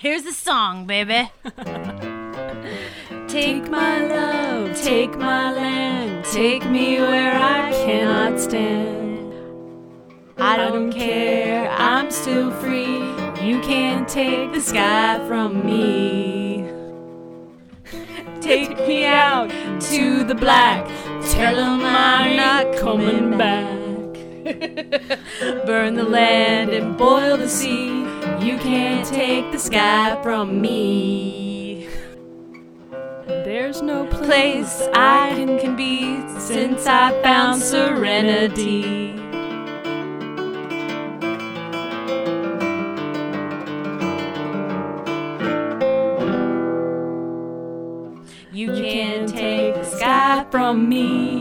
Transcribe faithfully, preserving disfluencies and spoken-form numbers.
Here's the song, baby. Take my love, take my land, take me where I cannot stand. I don't care, I'm still free. You can't take the sky from me. Take me out to the black, tell 'em I'm not coming back. Burn the land and boil the sea. You can't take the sky from me. There's no place I can, can be since I found serenity. You can't take the sky from me.